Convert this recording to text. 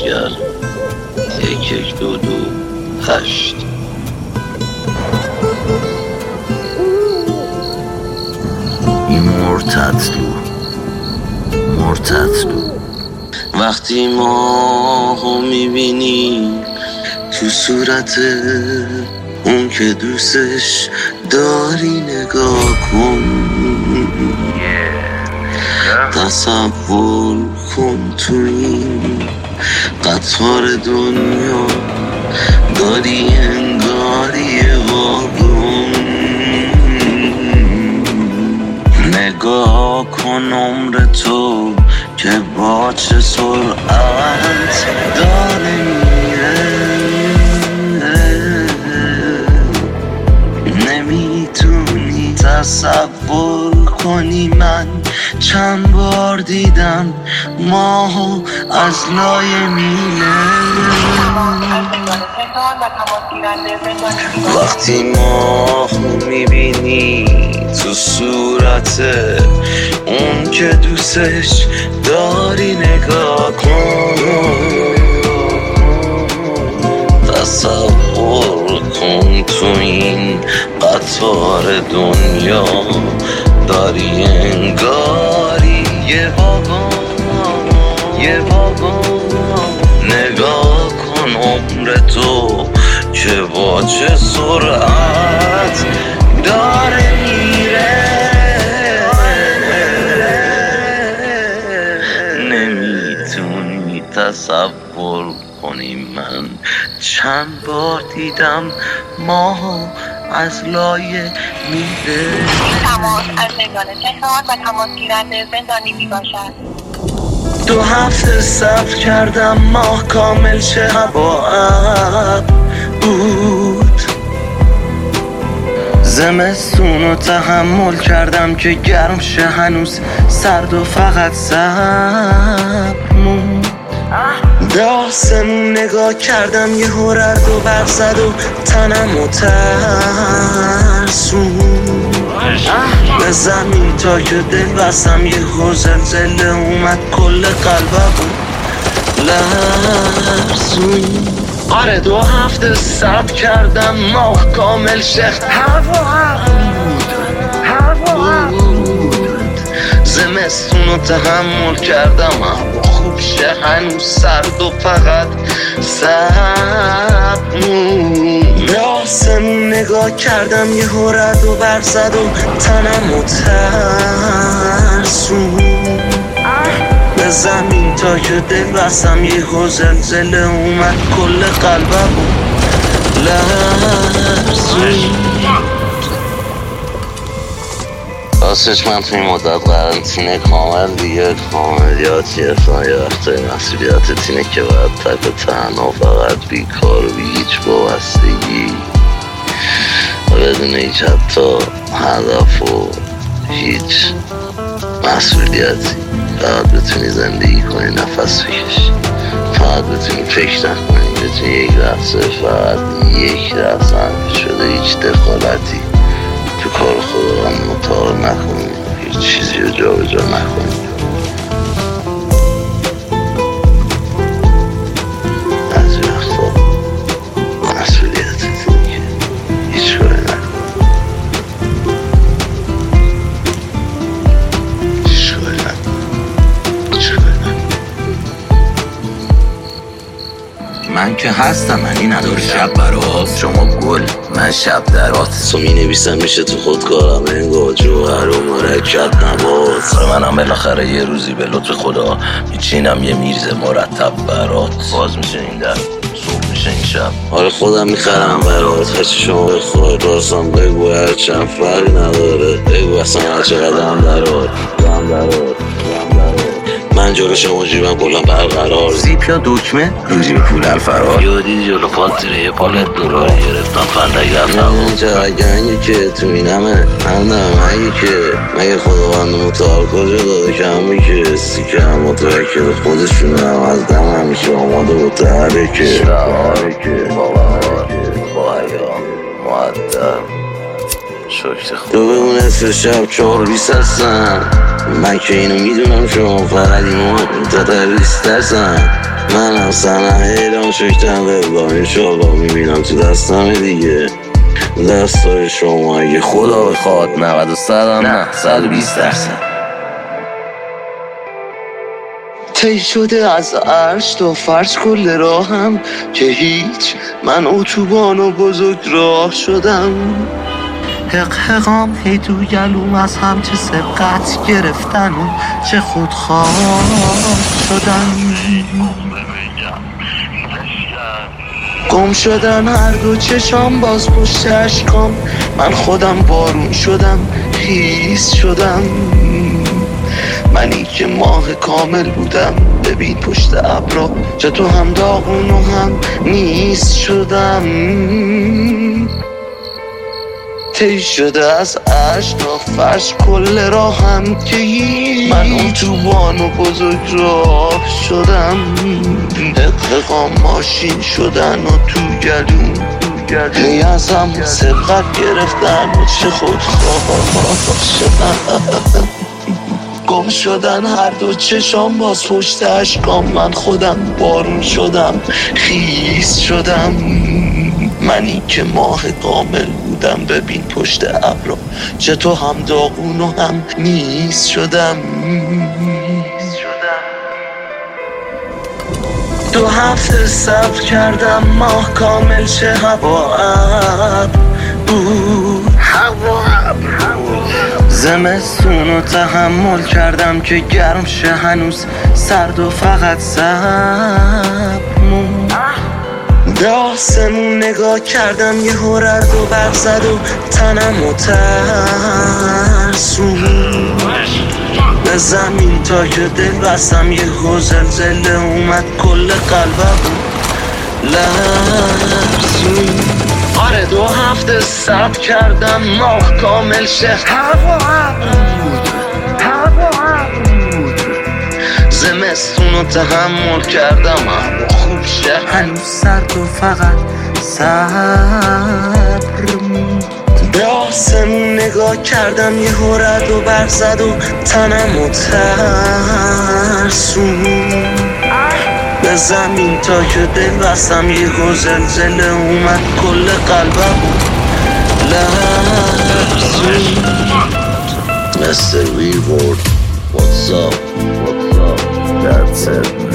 دیگر 1122 این مرتضلو وقتی ماهو میبینی تو صورت اون که دوستش داری نگاه کن تصور کن تو این قطار دنیا داری انگاری واگن نگاه کن عمر تو که با چه سرعت داره میره نمیتونی تصور کنی من چند بار دیدم ماهو از لای میله وقتی ماهو میبینی تو صورت اون که دوستش داری نگاه کن تصور کن تو این قطار دنیا داری انگاری یه واگن نگاه کن عمر تو که با چه سرعت داره میره نمیتونی تصور کنی من چند بار دیدم ماهو از لایه میده تماس از زندان تهران و تماس گیرنده زندانی میباشد 2 هفته صبر کردم ماه کامل شه هوا ابر بود زمستونو تحمل کردم که گرم شه هنوز سرد و فقط صبر موند به آسمون نگاه کردم یه رعد و برق زد و تنمو ترسون به زمین تا که دل بستم یه زلزله اومد کل قلبم لرزون آره 2 هفته صبر کردم ماه کامل شه هوا بود زمستونو تحمل کردم هوا خوب شه هنوز سرد و فقط صبر به آسمون نگاه کردم یه رعد و برق زد و تنمو ترسون به زمین تا که دل بستم یه زلزله اومد کل قلبم لرزون راستش من توی مدت قرنطینه کامل دیگه کاملیاتیه یه وقتای مسئولیتت اینه که باید تک و تنها فقط بیکار و بی هیچ وابستگی بدون هیچ حتی هدف و هیچ مسئولیتی فقط بتونی زندگی کنی نفس بکشی فقط بتونی فکر نکنی بتونی یک لحظه فقط یک لحظه هم شده هیچ دخالتی تو کار خدا هم مطالعه نکنی هیچ چیزی رو جا به جا نکنی از وقتا مسئولیتت اینه که هیچ کاری نکنی من که هستم منی نداره شب برات شما گل من شب درات تو می نویسم میشه تو خودکارم انگار جوهر و مرکب نبات منم بالاخره یه روزی به لطف خدا میچینم یه میرز مرتب برات باز میشه این در صبح میشه این شب آره خودم میخرم برات هرچی شما بخواد راستم بگو هرچند فرقی نداره بگو اصلا هر چقدرم درات من جلو شما جیبم کلم برقرار زیپ یا دکمه رو جیب پول الفرار یادی جلو پالتیره یه پالت دلار گرفتم فندک رفتم اینجا گنگی که تو اینمه همدم اگه که مگه خداوند متعال کجا داده که همه که سیکه هم متوکل خودشونه هم از دم همیشه آماده متحرکه باور با ایام مؤدب شکر خود تو بگو نصف شب 4:20 هستن من که اینو میدونم شما فقط اینو تدریس ترسن منم سنه ایران شکتم به با این شغلا میبینم تو دستم دیگه دستای شما اگه خدا بخواد 90 نه 120%. طی شده از عرش تا فرش کل راهم که هیچ من اتوبان و بزرگ راه شدم حقام هی تو گلوم از هم چه سبقت گرفتن و چه خودخواه شدن گم شدن هر دو چشام باز پشت اشکام من خودم بارون شدم خیس شدم منی که ماه کامل بودم ببین پشت ابرا چه تو هم داغون و هم نیست شدم طی شده از عرش تا فرش کل راهم که من اون توبان و بزرگ راه شدم حقام ماشین شدن و تو گلوم هی از هم سبقت گرفتن و چه خودخواه شدن گم شدن هر دو چشام باز پشت اشکام من خودم بارون شدم خیس شدم منی که ماه کامل بودم ببین پشت ابرا چه تو هم داغون و هم نیست شدم 2 هفته صبر کردم ماه کامل چه هوا ابر بود زمستون رو تحمل کردم که گرم شه هنوز سرد و فقط صبرمون به آسمون نگاه کردم یه رد و برق زد و تنم و ترسون به زمین تا که دل بستم یه زلزله اومد کل قلبم لرزون آره 2 هفته صبر کردم ماه کامل شه هوا بود زمستون رو تحمل کردم اما خوب شه هنوز سرد و فقط صبرمون به آسمون نگاه کردم یه رد و برق زد و تنم و ترسون به زمین تا که دل بستم یه زلزله اومد کل قلبم لرزون Mr. Reward, what's up, that's it